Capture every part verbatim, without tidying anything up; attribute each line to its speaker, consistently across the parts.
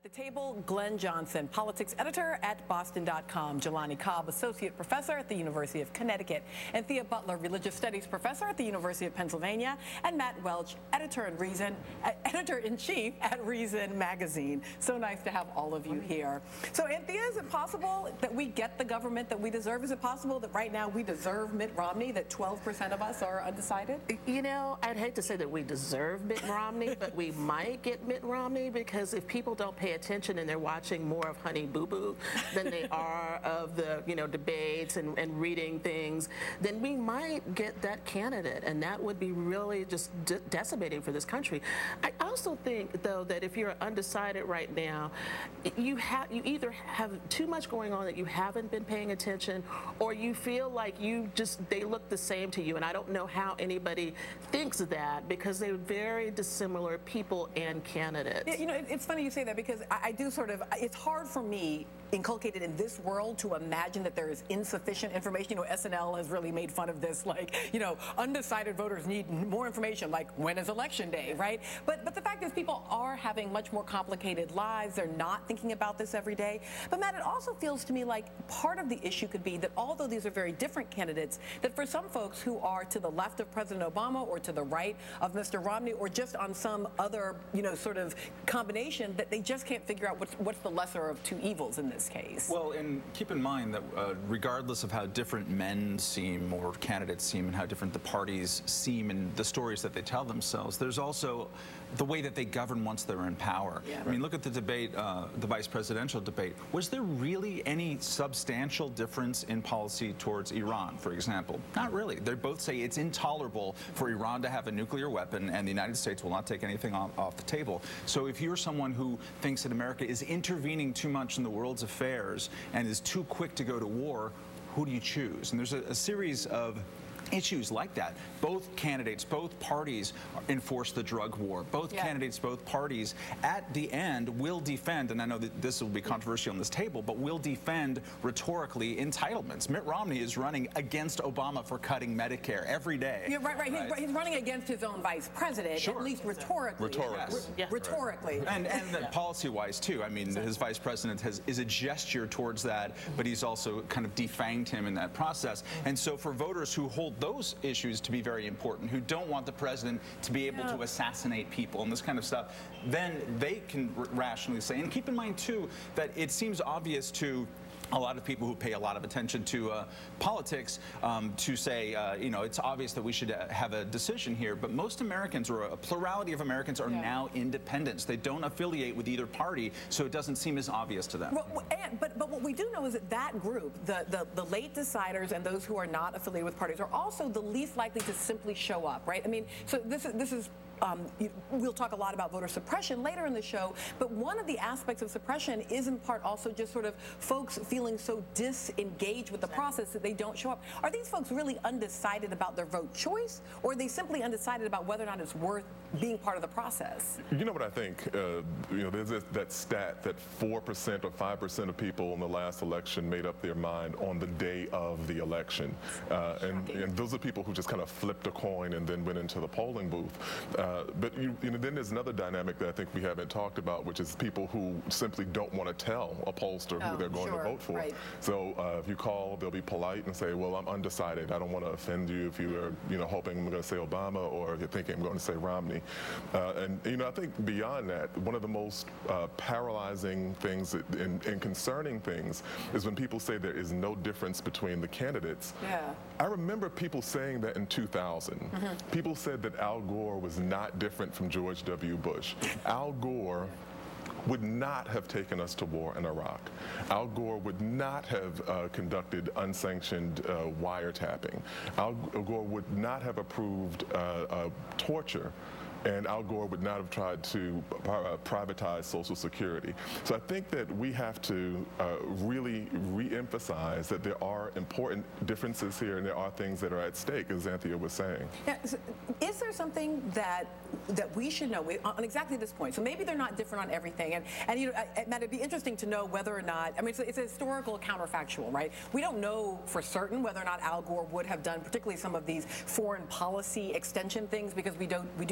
Speaker 1: The table, Glenn Johnson, politics editor at Boston dot com, Jelani Cobb, associate professor at the University of Connecticut, and Thea Butler, religious studies professor at the University of Pennsylvania, and Matt Welch, editor and Reason, uh, editor-in-chief at Reason magazine. So nice to have all of you here. So, Anthea, is it possible that we get the government that we deserve? Is it possible that right now we deserve Mitt Romney, that twelve percent of us are undecided?
Speaker 2: You know, I'd hate to say that we deserve Mitt Romney, but we might get Mitt Romney, because if people don't pay attention and they're watching more of Honey Boo Boo than they are of the, you know, debates and, and reading things, then we might get that candidate, and that would be really just de decimating for this country. I also think, though, that if you're undecided right now, you have you either have too much going on that you haven't been paying attention, or you feel like you just they look the same to you, and I don't know how anybody thinks of that, because they're very dissimilar people and candidates.
Speaker 1: Yeah, you know, it, it's funny you say that, because I, I do sort of, it's hard for me, inculcated in this world, to imagine that there is insufficient information. You know, S N L has really made fun of this, like, you know, undecided voters need more information, like when is election day, right? But but the fact is, people are having much more complicated lives. They're not thinking about this every day. But Matt, it also feels to me like part of the issue could be that although these are very different candidates, that for some folks who are to the left of President Obama or to the right of Mister Romney, or just on some other, you know, sort of combination, that they just can't figure out what's, what's the lesser of two evils in this case.
Speaker 3: Well, and keep in mind that uh, regardless of how different men seem or candidates seem, and how different the parties seem and the stories that they tell themselves, there's also the way that they govern once they're in power. Yeah, right. I mean, look at the debate, uh, the vice presidential debate. Was there really any substantial difference in policy towards Iran, for example? Not really. They both say it's intolerable for Iran to have a nuclear weapon, and the United States will not take anything off, off the table. So if you're someone who thinks that America is intervening too much in the world's affairs and is too quick to go to war, who do you choose? And there's a, a series of issues like that. Both candidates, both parties enforce the drug war. Both yeah. candidates, both parties, at the end, will defend, and I know that this will be controversial on this table, but will defend rhetorically entitlements. Mitt Romney is running against Obama for cutting Medicare every day.
Speaker 1: Yeah, right, right. right. He's, he's running against his own vice president,
Speaker 3: sure.
Speaker 1: at least rhetorically.
Speaker 3: Rhetorically.
Speaker 1: Yes. Yeah. Rhetorically.
Speaker 3: Right. And, and yeah. policy-wise, too. I mean, his vice president has, is a gesture towards that, but he's also kind of defanged him in that process. And so for voters who hold those issues to be very important, who don't want the president to be able yeah. to assassinate people and this kind of stuff, then they can rationally say, and keep in mind too, that it seems obvious to a lot of people who pay a lot of attention to uh, politics um, to say, uh, you know, it's obvious that we should uh, have a decision here, but most Americans, or a plurality of Americans, are yeah. now independents. They don't affiliate with either party, so it doesn't seem as obvious to them.
Speaker 1: Well, and, but, but what we do know is that that group, the, the, the late deciders and those who are not affiliated with parties, are also the least likely to simply show up, right? I mean, so this is, this is Um, you, we'll talk a lot about voter suppression later in the show, but one of the aspects of suppression is in part also just sort of folks feeling so disengaged with the process that they don't show up. Are these folks really undecided about their vote choice, or are they simply undecided about whether or not it's worth being part of the process?
Speaker 4: You know what I think? Uh, you know, there's this, that stat that four percent or five percent of people in the last election made up their mind on the day of the election. Uh, and, and those are people who just kind of flipped a coin and then went into the polling booth. Uh, Uh, but you, you know, then there's another dynamic that I think we haven't talked about, which is people who simply don't want to tell a pollster who
Speaker 1: oh,
Speaker 4: they're going
Speaker 1: sure,
Speaker 4: to vote for.
Speaker 1: Right.
Speaker 4: So uh, if you call, they'll be polite and say, well, I'm undecided. I don't want to offend you if you are, you know, hoping I'm going to say Obama, or if you're thinking I'm going to say Romney. Uh, and, you know, I think beyond that, one of the most uh, paralyzing things and, and concerning things is when people say there is no difference between the candidates.
Speaker 1: Yeah.
Speaker 4: I remember people saying that in two thousand. Mm-hmm. People said that Al Gore was not not different from George W. Bush. Al Gore would not have taken us to war in Iraq. Al Gore would not have uh, conducted unsanctioned uh, wiretapping. Al Gore would not have approved uh, uh, torture. And Al Gore would not have tried to uh, privatize Social Security. So I think that we have to uh, really re-emphasize that there are important differences here, and there are things that are at stake, as Anthea was saying.
Speaker 1: Now, is there something that that we should know on exactly this point? So maybe they're not different on everything, and and you know, Matt, it'd be interesting to know whether or not. I mean, it's a, it's a historical counterfactual, right? We don't know for certain whether or not Al Gore would have done, particularly some of these foreign policy extension things, because we don't we do know that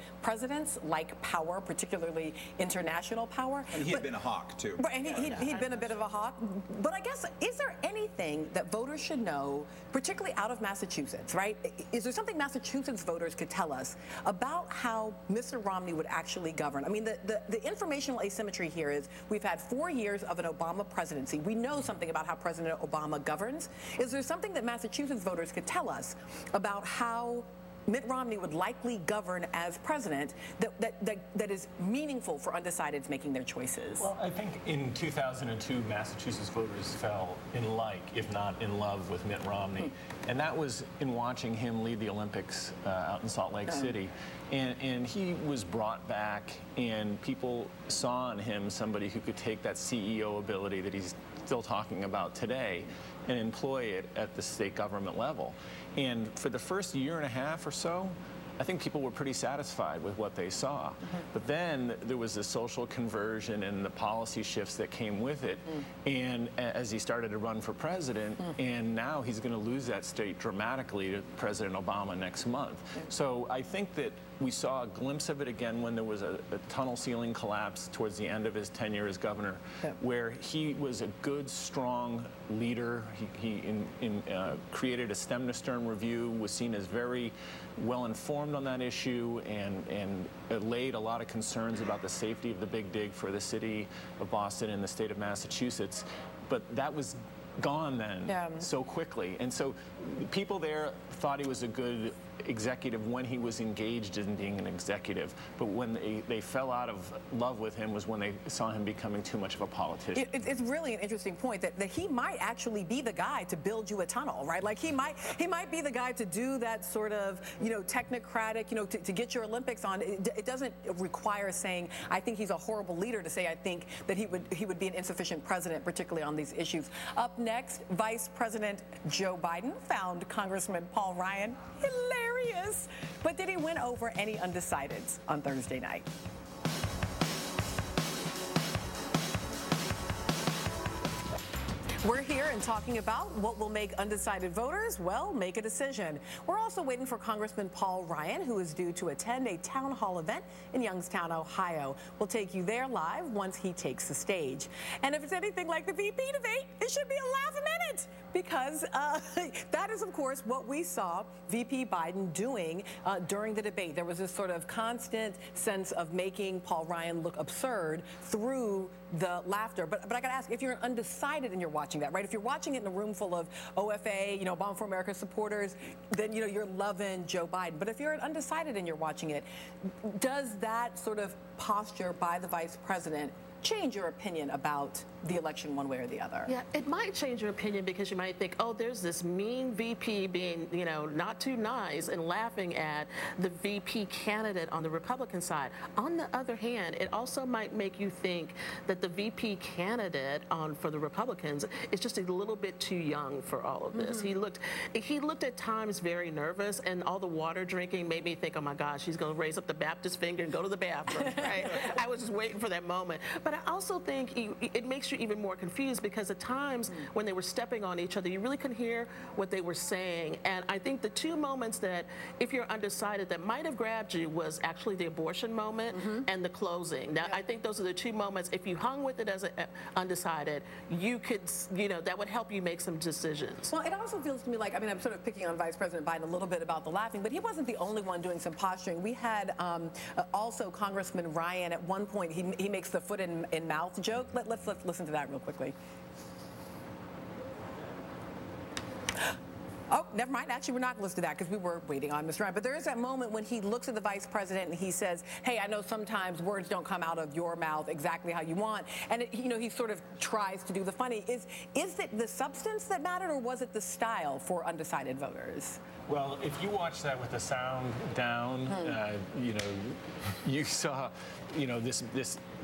Speaker 1: presidents like power, particularly international power.
Speaker 3: And he
Speaker 1: but,
Speaker 3: had been a hawk, too.
Speaker 1: Right, and he, he'd, he'd been a bit of a hawk. But I guess, is there anything that voters should know, particularly out of Massachusetts, right? Is there something Massachusetts voters could tell us about how Mister Romney would actually govern? I mean, the, the, the informational asymmetry here is we've had four years of an Obama presidency. We know something about how President Obama governs. Is there something that Massachusetts voters could tell us about how Mitt Romney would likely govern as president that, that, that, that is meaningful for undecideds making their choices?
Speaker 5: Well, I think in two thousand two, Massachusetts voters fell in like, if not in love, with Mitt Romney. Mm. And that was in watching him lead the Olympics uh, out in Salt Lake oh. City. And, and he was brought back, and people saw in him somebody who could take that C E O ability that he's still talking about today and employ it at the state government level. And for the first year and a half or so, I think people were pretty satisfied with what they saw. Mm-hmm. But then there was the social conversion and the policy shifts that came with it. Mm. And as he started to run for president, mm. and now he's going to lose that state dramatically to President Obama next month. Mm. So I think that we saw a glimpse of it again when there was a, a tunnel ceiling collapse towards the end of his tenure as governor, yeah. where he was a good, strong leader. He, he in, in, uh, created a stem to stern review, was seen as very well informed on that issue, and, and allayed a lot of concerns about the safety of the Big Dig for the city of Boston and the state of Massachusetts. But that was gone then yeah. so quickly. And so people there thought he was a good executive when he was engaged in being an executive, but when they, they fell out of love with him was when they saw him becoming too much of a politician.
Speaker 1: It, it's really an interesting point that, that he might actually be the guy to build you a tunnel, right? Like he might he might be the guy to do that sort of, you know, technocratic, you know, to, to get your Olympics on. It, it doesn't require saying, I think he's a horrible leader, to say I think that he would he would be an insufficient president, particularly on these issues. Up next, Vice President Joe Biden found Congressman Paul Ryan hilarious. But did he win over any undecideds on Thursday night? We're here and talking about what will make undecided voters, well, make a decision. We're also waiting for Congressman Paul Ryan, who is due to attend a town hall event in Youngstown, Ohio. We'll take you there live once he takes the stage. And if it's anything like the V P debate, it should be a laugh a minute, because uh, that is, of course, what we saw V P Biden doing uh, during the debate. There was this sort of constant sense of making Paul Ryan look absurd through the laughter. But, but I got to ask, if you're an undecided and you're watching that, right? If you're watching it in a room full of O F A, you know, Obama for America supporters, then, you know, you're loving Joe Biden. But if you're an undecided and you're watching it, does that sort of posture by the vice president change your opinion about the election one way or the other?
Speaker 2: Yeah, it might change your opinion because you might think, oh, there's this mean V P being, you know, not too nice and laughing at the V P candidate on the Republican side. On the other hand, it also might make you think that the V P candidate on for the Republicans is just a little bit too young for all of this. Mm-hmm. He looked he looked at times very nervous, and all the water drinking made me think, oh my gosh, he's going to raise up the Baptist finger and go to the bathroom, right? I was just waiting for that moment. But I also think it makes you even more confused because at times mm. when they were stepping on each other, you really couldn't hear what they were saying. And I think the two moments that, if you're undecided, that might have grabbed you was actually the abortion moment mm-hmm. and the closing. Now, yeah. I think those are the two moments, if you hung with it as a, uh, undecided, you could, you know, that would help you make some decisions.
Speaker 1: Well, it also feels to me like, I mean, I'm sort of picking on Vice President Biden a little bit about the laughing, but he wasn't the only one doing some posturing. We had um, uh, also Congressman Ryan at one point, he, he makes the foot in, in mouth joke. Let, let's, let's listen to that real quickly. Oh, never mind. Actually, we're not going to listen to that because we were waiting on Mister Ryan. But there is that moment when he looks at the vice president and he says, hey, I know sometimes words don't come out of your mouth exactly how you want. And, it, you know, he sort of tries to do the funny. Is, is it the substance that mattered, or was it the style for undecided voters?
Speaker 5: Well, if you watch that with the sound down, hmm. uh, you know, you saw, you know, this this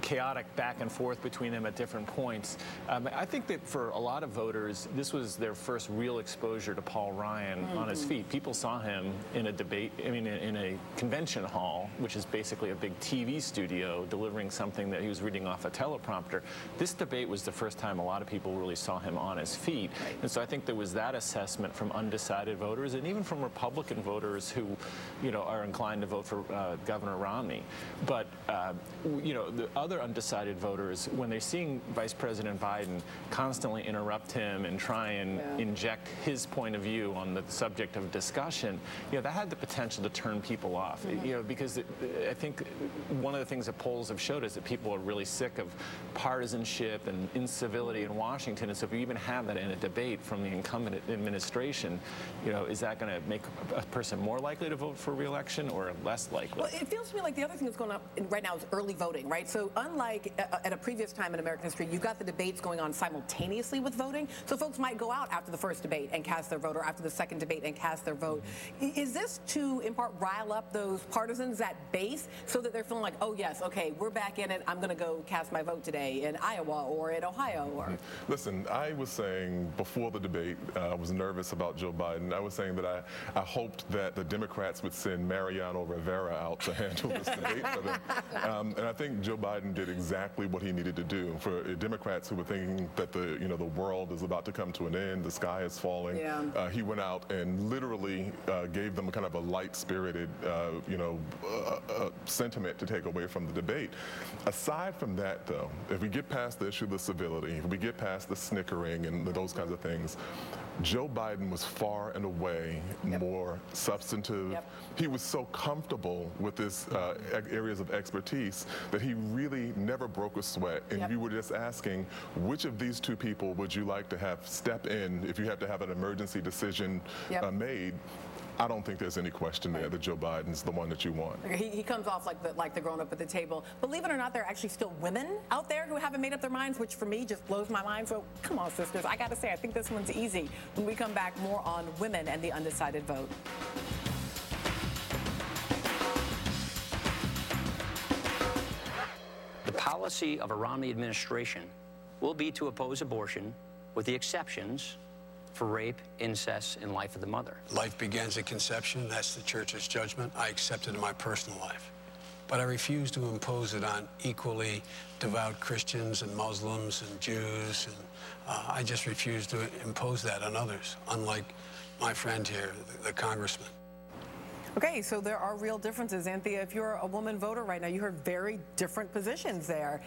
Speaker 5: chaotic back and forth between them at different points. Um, I think that for a lot of voters, this was their first real exposure to Paul Ryan mm-hmm. on his feet. People saw him in a debate, I mean, in a convention hall, which is basically a big T V studio, delivering something that he was reading off a teleprompter. This debate was the first time a lot of people really saw him on his feet. Right. And so I think there was that assessment from undecided voters and even from Republican voters who, you know, are inclined to vote for uh, Governor Romney. But, uh, you know, the other undecided voters, when they're seeing Vice President Biden constantly interrupt him and try and yeah. inject his point of view on the subject of discussion, you know, that had the potential to turn people off. Mm-hmm. You know, because it, I think one of the things that polls have showed is that people are really sick of partisanship and incivility in Washington. And so if you even have that in a debate from the incumbent administration, you know, is that going to make a person more likely to vote for re-election or less likely?
Speaker 1: Well, it feels to me like the other thing that's going on right now is early voting, right? So unlike at a previous time in American history, you've got the debates going on simultaneously with voting. So folks might go out after the first debate and cast their vote, or after the second debate and cast their vote. Mm-hmm. Is this to, in part, rile up those partisans at base so that they're feeling like, oh, yes, okay, we're back in it. I'm going to go cast my vote today in Iowa or in Ohio? Or
Speaker 4: Listen, I was saying before the debate, uh, I was nervous about Joe Biden. I was saying that I, I hoped that the Democrats would send Mariano Rivera out to handle this debate for them. Um, and I think Joe Biden did exactly what he needed to do. For Democrats who were thinking that the you know the world is about to come to an end, the sky is falling, yeah. uh, he went out and literally uh, gave them kind of a light-spirited uh, you know uh, uh, sentiment to take away from the debate. Aside from that, though, if we get past the issue of the civility, if we get past the snickering and those kinds of things, Joe Biden was far and away yep. more substantive. Yep. He was so comfortable with his uh, areas of expertise that he really never broke a sweat. And yep. you were just asking, which of these two people would you like to have step in if you have to have an emergency decision yep. uh, made? I don't think there's any question there that Joe Biden's the one that you want.
Speaker 1: He, he comes off like the like the grown-up at the table. Believe it or not, there are actually still women out there who haven't made up their minds, which for me just blows my mind. So come on, sisters. I got to say, I think this one's easy. When we come back, more on women and the undecided vote.
Speaker 6: The policy of a Romney administration will be to oppose abortion with the exceptions for rape, incest, and life of the mother.
Speaker 7: Life begins at conception. That's the church's judgment. I accept it in my personal life. But I refuse to impose it on equally devout Christians and Muslims and Jews. And uh, I just refuse to impose that on others, unlike my friend here, the, the congressman.
Speaker 1: Okay, so there are real differences. Anthea, if you're a woman voter right now, you heard very different positions there.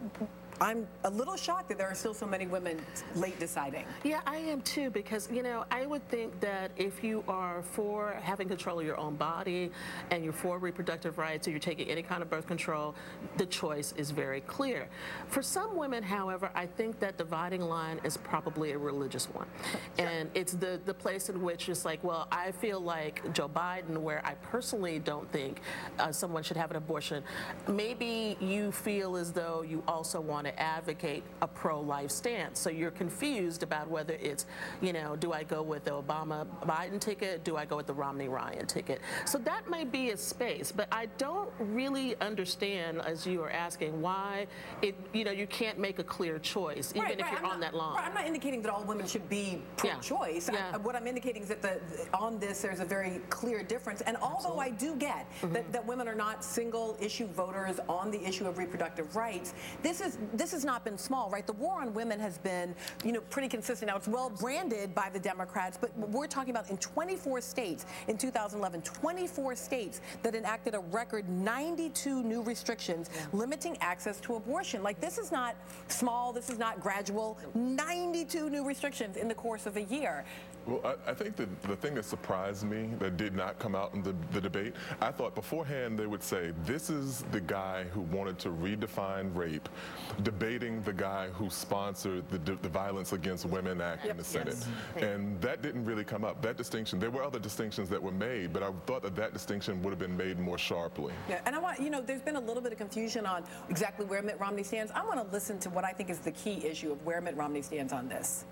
Speaker 1: I'm a little shocked that there are still so many women late deciding.
Speaker 2: Yeah, I am too, because, you know, I would think that if you are for having control of your own body and you're for reproductive rights or you're taking any kind of birth control, the choice is very clear. For some women, however, I think that dividing line is probably a religious one. And it's the, the place in which it's like, well, I feel like Joe Biden, where I personally don't think uh, someone should have an abortion. Maybe you feel as though you also want to advocate a pro-life stance. So you're confused about whether it's, you know, do I go with the Obama-Biden ticket? Do I go with the Romney-Ryan ticket? So that might be a space, but I don't really understand, as you are asking, why it, you know, you can't make a clear choice, even
Speaker 1: right,
Speaker 2: if
Speaker 1: right.
Speaker 2: you're
Speaker 1: I'm
Speaker 2: on
Speaker 1: not,
Speaker 2: that line.
Speaker 1: Right, I'm not indicating that all women should be pro-choice.
Speaker 2: Yeah. Yeah.
Speaker 1: I, what I'm indicating is that the, on this, there's a very clear difference. And although
Speaker 2: Absolutely.
Speaker 1: I do get mm-hmm. that, that women are not single-issue voters on the issue of reproductive rights, this is this has not been small, right? The war on women has been, you know, pretty consistent. Now, it's well branded by the Democrats, but we're talking about in twenty-four states in two thousand eleven, twenty-four states that enacted a record ninety-two new restrictions yeah. limiting access to abortion. Like, this is not small, this is not gradual. ninety-two new restrictions in the course of a year.
Speaker 4: Well, I, I think the, the thing that surprised me that did not come out in the, the debate, I thought beforehand they would say, this is the guy who wanted to redefine rape, debating the guy who sponsored the, the Violence Against Women Act yep. in the Senate. Yes. And that didn't really come up, that distinction. There were other distinctions that were made, but I thought that that distinction would have been made more sharply.
Speaker 1: Yeah, and I want, you know, there's been a little bit of confusion on exactly where Mitt Romney stands. I want to listen to what I think is the key issue of where Mitt Romney stands on this.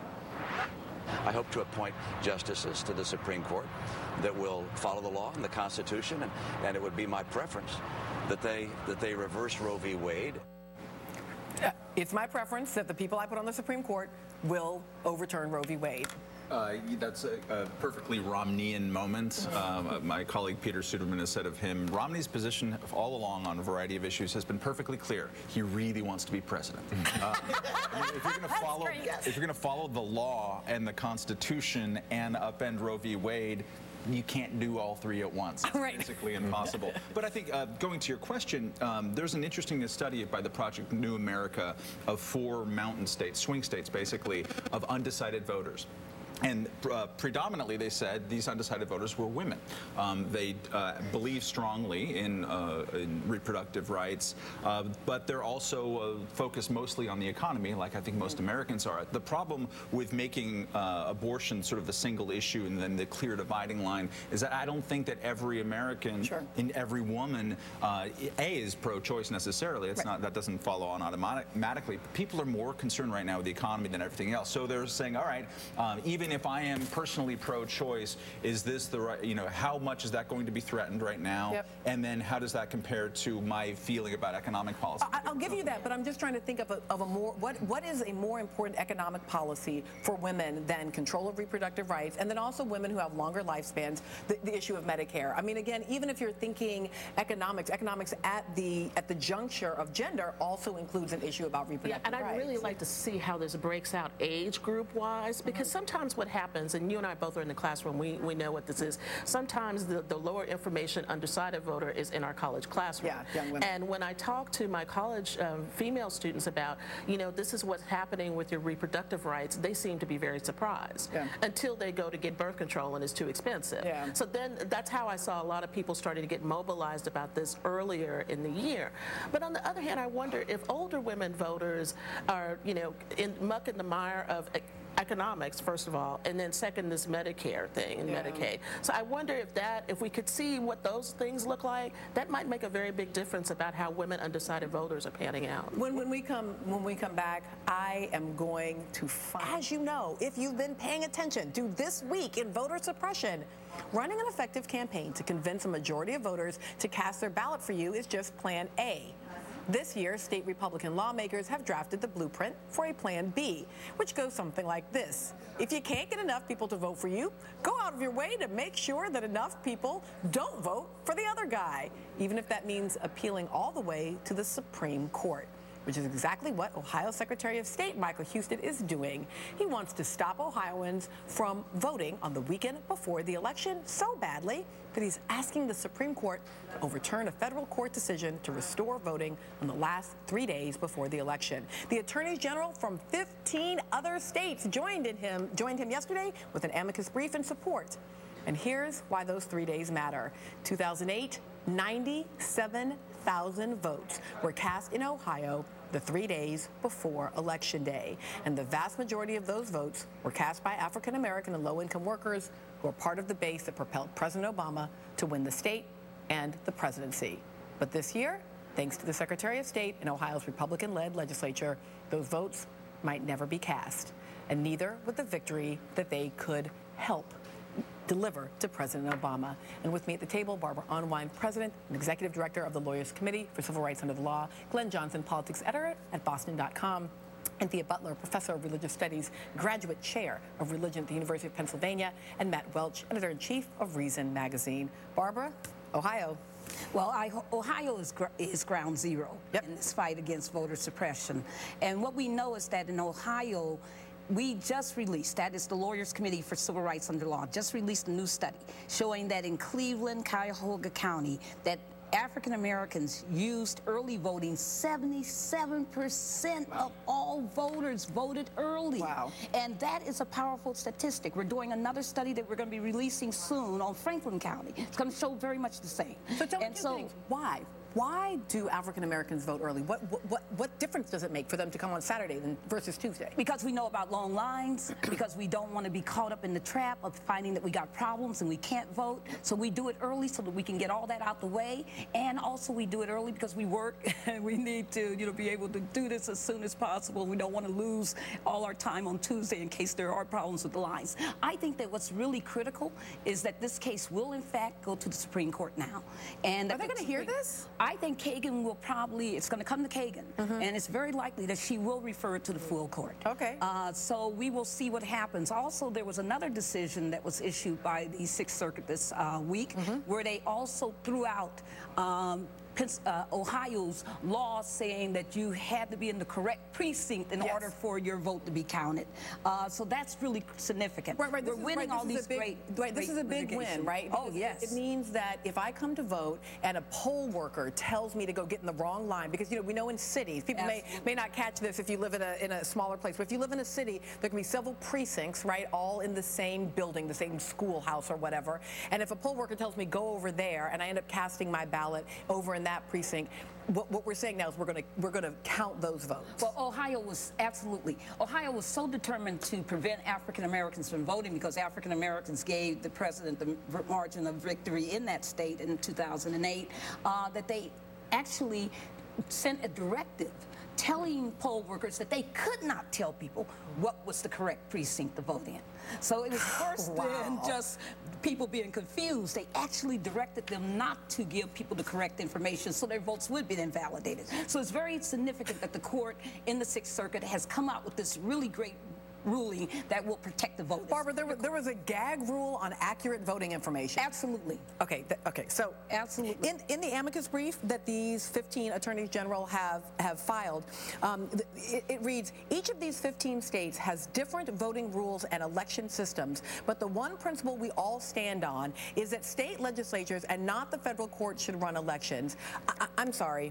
Speaker 8: I hope to appoint justices to the Supreme Court that will follow the law and the Constitution, and, and it would be my preference that they that they reverse Roe v. Wade.
Speaker 1: Uh, it's my preference that the people I put on the Supreme Court will overturn Roe v. Wade.
Speaker 3: Uh, that's a, a perfectly Romneyan moment. Um, my colleague Peter Suderman has said of him, Romney's position all along on a variety of issues has been perfectly clear. He really wants to be president. Uh, I mean, if you're going to follow, if you're going to follow the law and the Constitution and upend Roe v. Wade, you can't do all three at once. It's
Speaker 1: right.
Speaker 3: basically impossible. But I think, uh, going to your question, um, there's an interesting study by the Project New America of four mountain states, swing states basically, of undecided voters. And uh, predominantly, they said these undecided voters were women. Um, they uh, believe strongly in, uh, in reproductive rights, uh, but they're also uh, focused mostly on the economy, like I think most Americans are. The problem with making uh, abortion sort of the single issue and then the clear dividing line is that I don't think that every American
Speaker 1: sure.
Speaker 3: and every woman, uh, A, is pro-choice necessarily. It's right. not, that doesn't follow on automatically. People are more concerned right now with the economy than everything else. So they're saying, all right, um, even if I am personally pro-choice, is this the right, you know, how much is that going to be threatened right now?
Speaker 1: Yep.
Speaker 3: And then how does that compare to my feeling about economic policy?
Speaker 1: I, I'll give you that, but I'm just trying to think of a, of a more, what, what is a more important economic policy for women than control of reproductive rights, and then also women who have longer lifespans, the, the issue of Medicare. I mean, again, even if you're thinking economics, economics at the, at the juncture of gender also includes an issue about reproductive
Speaker 2: yeah, and
Speaker 1: rights.
Speaker 2: I'd really like to see how this breaks out age group-wise, because mm-hmm. sometimes what happens, and you and I both are in the classroom, we, we know what this is. Sometimes the, the lower information undecided voter is in our college classroom.
Speaker 1: Yeah, young women.
Speaker 2: And when I talk to my college um, female students about, you know, this is what's happening with your reproductive rights, they seem to be very surprised
Speaker 1: yeah.
Speaker 2: until they go to get birth control and it's too expensive.
Speaker 1: Yeah.
Speaker 2: So then that's how I saw a lot of people starting to get mobilized about this earlier in the year. But on the other hand, I wonder if older women voters are, you know, in muck in the mire of economics, first of all, and then second, this Medicare thing and yeah. Medicaid. So I wonder if that, if we could see what those things look like, that might make a very big difference about how women undecided voters are panning out.
Speaker 1: When, when we come when we come back, I am going to find, as you know, if you've been paying attention to This Week in Voter Suppression, running an effective campaign to convince a majority of voters to cast their ballot for you is just Plan A. This year, state Republican lawmakers have drafted the blueprint for a Plan B, which goes something like this. If you can't get enough people to vote for you, go out of your way to make sure that enough people don't vote for the other guy, even if that means appealing all the way to the Supreme Court, which is exactly what Ohio Secretary of State Michael Husted is doing. He wants to stop Ohioans from voting on the weekend before the election so badly that he's asking the Supreme Court to overturn a federal court decision to restore voting on the last three days before the election. The attorneys general from fifteen other states joined in him joined him yesterday with an amicus brief in support. And here's why those three days matter. two thousand eight, ninety-seven thousand votes were cast in Ohio the three days before Election Day. And the vast majority of those votes were cast by African American and low-income workers who are part of the base that propelled President Obama to win the state and the presidency. But this year, thanks to the Secretary of State and Ohio's Republican-led legislature, those votes might never be cast, and neither would the victory that they could help deliver to President Obama. And with me at the table, Barbara Unwine, President and Executive Director of the Lawyers Committee for Civil Rights Under the Law, Glenn Johnson, Politics Editor at Boston dot com, and Thea Butler, Professor of Religious Studies, Graduate Chair of Religion at the University of Pennsylvania, and Matt Welch, Editor-in-Chief of Reason Magazine. Barbara, Ohio.
Speaker 9: Well, I, Ohio is, gr is ground zero yep. in this fight against voter suppression. And what we know is that in Ohio, we just released, that is the Lawyers Committee for Civil Rights Under Law, just released a new study showing that in Cleveland, Cuyahoga County, that African Americans used early voting. seventy-seven percent wow. of all voters voted early.
Speaker 1: Wow.
Speaker 9: And that is a powerful statistic. We're doing another study that we're going to be releasing soon on Franklin County. It's going to show very much the same.
Speaker 1: So tell me
Speaker 9: and
Speaker 1: two
Speaker 9: so,
Speaker 1: things. Why? Why do African Americans vote early? What, what what difference does it make for them to come on Saturday than versus Tuesday?
Speaker 9: Because we know about long lines, because we don't want to be caught up in the trap of finding that we got problems and we can't vote. So we do it early so that we can get all that out the way. And also we do it early because we work and we need to, you know, be able to do this as soon as possible. We don't want to lose all our time on Tuesday in case there are problems with the lines. I think that what's really critical is that this case will in fact go to the Supreme Court now. And
Speaker 1: are they going to hear this?
Speaker 9: I think Kagan will probably, it's going to come to Kagan, mm-hmm. and it's very likely that she will refer it to the full court.
Speaker 1: Okay.
Speaker 9: Uh, so we will see what happens. Also, there was another decision that was issued by the Sixth Circuit this uh, week, mm-hmm. where they also threw out um, Uh, Ohio's law saying that you had to be in the correct precinct in yes. order for your vote to be counted. Uh, so that's really significant.
Speaker 1: Right, right.
Speaker 9: We're
Speaker 1: is,
Speaker 9: winning
Speaker 1: right,
Speaker 9: all these
Speaker 1: big,
Speaker 9: great,
Speaker 1: right, This
Speaker 9: great
Speaker 1: is a big
Speaker 9: litigation.
Speaker 1: win, right?
Speaker 9: Oh,
Speaker 1: Because
Speaker 9: yes.
Speaker 1: It, it means that if I come to vote and a poll worker tells me to go get in the wrong line, because, you know, we know in cities, people may, may not catch this if you live in a, in a smaller place, but if you live in a city, there can be several precincts, right, all in the same building, the same schoolhouse or whatever. And if a poll worker tells me go over there and I end up casting my ballot over in that precinct, What, what we're saying now is we're going to we're going to count those votes.
Speaker 9: Well, Ohio was absolutely Ohio was so determined to prevent African Americans from voting because African Americans gave the president the margin of victory in that state in two thousand eight uh, that they actually sent a directive telling poll workers that they could not tell people what was the correct precinct to vote in. So it was worse wow. than just people being confused. They actually directed them not to give people the correct information so their votes would be invalidated. So it's very significant that the court in the Sixth Circuit has come out with this really great ruling that will protect the voters.
Speaker 1: Barbara, there was, there was a gag rule on accurate voting information.
Speaker 9: Absolutely.
Speaker 1: Okay, th okay. So
Speaker 9: absolutely.
Speaker 1: In, in the amicus brief that these fifteen attorneys general have, have filed, um, it, it reads, each of these fifteen states has different voting rules and election systems, but the one principle we all stand on is that state legislatures and not the federal court should run elections. I, I'm sorry.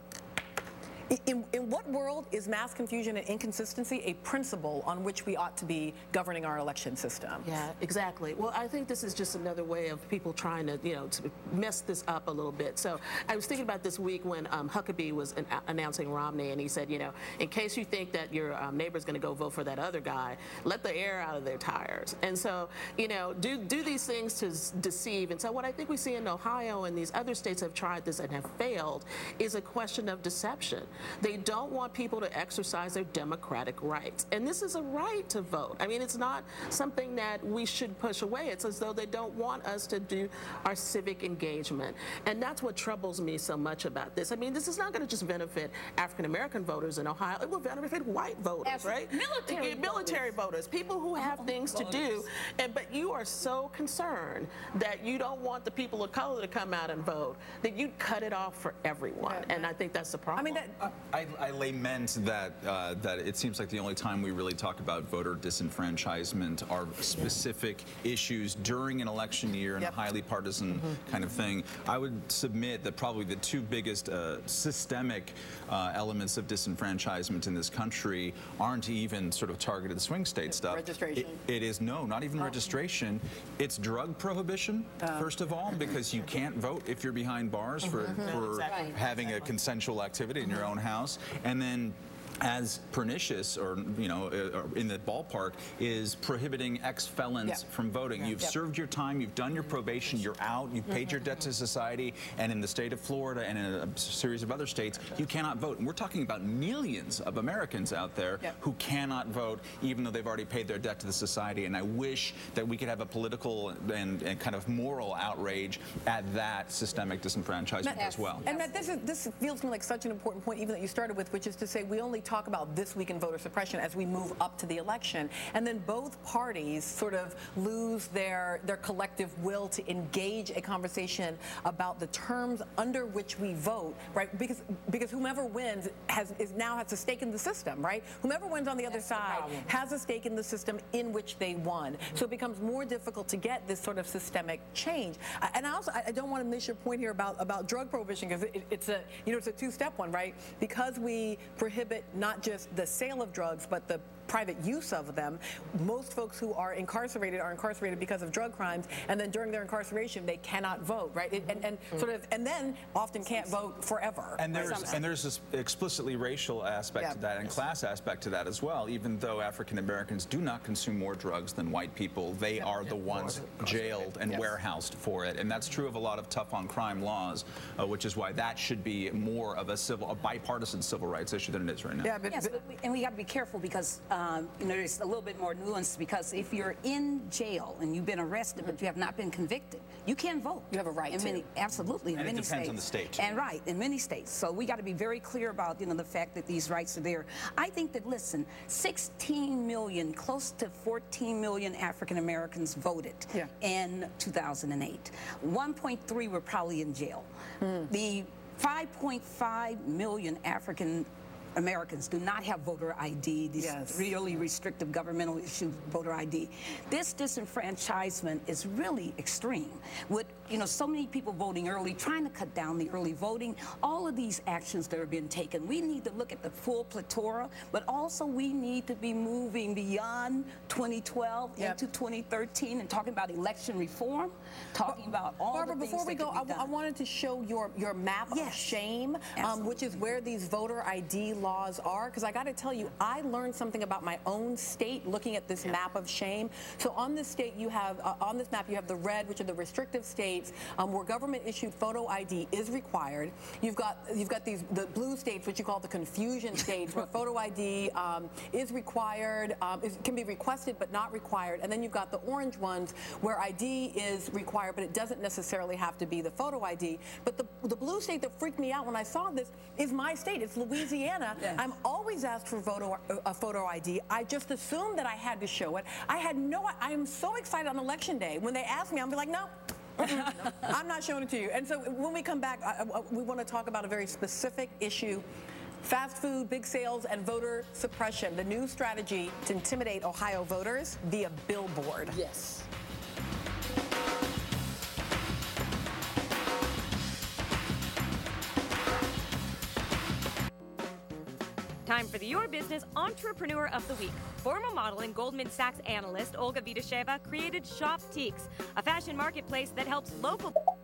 Speaker 1: In, in what world is mass confusion and inconsistency a principle on which we ought to be governing our election system?
Speaker 2: Yeah, exactly. Well, I think this is just another way of people trying to, you know, to mess this up a little bit. So I was thinking about this week when um, Huckabee was an announcing Romney, and he said, you know, in case you think that your um, neighbor's going to go vote for that other guy, let the air out of their tires. And so, you know, do, do these things to deceive. And so what I think we see in Ohio and these other states have tried this and have failed is a question of deception. They don't want people to exercise their democratic rights. And this is a right to vote. I mean, it's not something that we should push away. It's as though they don't want us to do our civic engagement. And that's what troubles me so much about this. I mean, this is not going to just benefit African-American voters in Ohio. It will benefit white voters,
Speaker 9: As
Speaker 2: right?
Speaker 9: Military,
Speaker 2: military voters. voters, people who have things to do. And, but you are so concerned that you don't want the people of color to come out and vote that you cut it off for everyone.
Speaker 1: Yeah.
Speaker 2: And I think that's the problem.
Speaker 1: I mean, that,
Speaker 3: I, I lament that uh, that it seems like the only time we really talk about voter disenfranchisement are specific issues during an election year and
Speaker 1: yep.
Speaker 3: a highly partisan mm-hmm. kind of thing. I would submit that probably the two biggest uh, systemic uh, elements of disenfranchisement in this country aren't even sort of targeted swing state stuff.
Speaker 1: Registration?
Speaker 3: It, it is, no, not even oh. registration. It's drug prohibition, uh, first of all, because you can't vote if you're behind bars for, mm-hmm. for
Speaker 2: exactly.
Speaker 3: having
Speaker 2: exactly.
Speaker 3: a consensual activity in your own house. And then as pernicious, or, you know, uh, in the ballpark, is prohibiting ex-felons
Speaker 1: yeah.
Speaker 3: from voting.
Speaker 1: Yeah.
Speaker 3: You've
Speaker 1: yep.
Speaker 3: served your time, you've done your probation, you're out, you've paid your debt to society, and in the state of Florida and in a series of other states, you cannot vote. And we're talking about millions of Americans out there
Speaker 1: yep.
Speaker 3: who cannot vote, even though they've already paid their debt to the society. And I wish that we could have a political and, and kind of moral outrage at that systemic disenfranchisement
Speaker 1: Matt,
Speaker 3: as well.
Speaker 1: And Matt, this, is, this feels to me like such an important point, even that you started with, which is to say we only talk about this week in voter suppression as we move up to the election, and then both parties sort of lose their their collective will to engage a conversation about the terms under which we vote, right? Because because whomever wins has is now has a stake in the system, right? Whomever wins on the other
Speaker 9: That's the
Speaker 1: side
Speaker 9: problem.
Speaker 1: has a stake in the system in which they won. Mm-hmm. So it becomes more difficult to get this sort of systemic change. I, and I also I don't want to miss your point here about about drug prohibition, because it, it's a you know it's a two-step one, right? Because we prohibit not just the sale of drugs, but the private use of them. Most folks who are incarcerated are incarcerated because of drug crimes, and then during their incarceration they cannot vote, right? It, and, and sort of, and then often can't vote forever.
Speaker 3: And there's
Speaker 1: right?
Speaker 3: and there's this explicitly racial aspect
Speaker 1: yeah.
Speaker 3: to that and class aspect to that as well. Even though African Americans do not consume more drugs than white people, they yeah. are yeah. the ones jailed and
Speaker 1: yes.
Speaker 3: warehoused for it, and that's true of a lot of tough on crime laws, uh, which is why that should be more of a civil, a bipartisan civil rights issue than it is right now.
Speaker 1: Yeah, but,
Speaker 9: Yes, but we, and we got to be careful because um, you know there's a little bit more nuance because if you're in jail and you've been arrested but you have not been convicted, you can vote.
Speaker 1: You have a right
Speaker 9: in
Speaker 1: to.
Speaker 9: many, absolutely, in
Speaker 3: And it
Speaker 9: many
Speaker 3: depends
Speaker 9: states.
Speaker 3: on the state.
Speaker 9: And right, in many states. So we got to be very clear about you know the fact that these rights are there. I think that listen, sixteen million, close to fourteen million African Americans voted
Speaker 1: Yeah.
Speaker 9: in two thousand eight. one point three were probably in jail.
Speaker 1: Mm.
Speaker 9: The five point five million African Americans do not have voter I D, these
Speaker 1: Yes.
Speaker 9: really restrictive governmental issue voter I D. This disenfranchisement is really extreme. With you know so many people voting early, trying to cut down the early voting, all of these actions that are being taken, we need to look at the full plethora, but also we need to be moving beyond twenty twelve
Speaker 1: Yep.
Speaker 9: into twenty thirteen and talking about election reform, talking about all
Speaker 1: Barbara,
Speaker 9: the things
Speaker 1: before we
Speaker 9: that
Speaker 1: go,
Speaker 9: can
Speaker 1: I,
Speaker 9: be done.
Speaker 1: I wanted to show your, your map of
Speaker 9: Yes.
Speaker 1: shame, um,
Speaker 9: Absolutely.
Speaker 1: which is where these voter I D laws are. Because I got to tell you, I learned something about my own state looking at this map of shame. So on this state, you have uh, on this map, you have the red, which are the restrictive states um, where government-issued photo I D is required. You've got you've got these the blue states, which you call the confusion states, where photo I D um, is required, um, is, can be requested but not required. And then you've got the orange ones where I D is required, but it doesn't necessarily have to be the photo I D. But the the blue state that freaked me out when I saw this is my state. It's Louisiana.
Speaker 9: Yes.
Speaker 1: I'm always asked for photo, a photo I D. I just assumed that I had to show it. I had no, I am so excited on election day. When they ask me, I'm be like, no, I'm not showing it to you. And so when we come back, I, I, we want to talk about a very specific issue. Fast food, big sales, and voter suppression, the new strategy to intimidate Ohio voters via billboard.
Speaker 9: Yes.
Speaker 10: Time for the Your Business Entrepreneur of the Week. Former model and Goldman Sachs analyst Olga Vitasheva created Shoptiques, a fashion marketplace that helps local